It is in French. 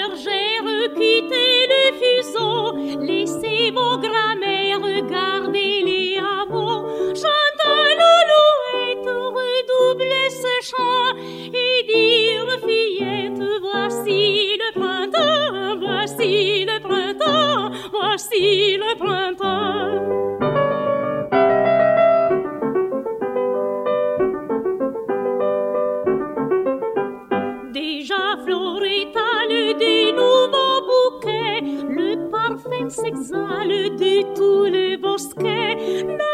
bergères, quittez le fuseau, laissez vos grammaires, regardez les hameaux. Chante l'alouette, redoublez ce chant et dire fillette, voici le printemps, voici le printemps, voici le printemps. Déjà florétale des nouveaux bouquets, le parfum s'exhale de tous les bosquets.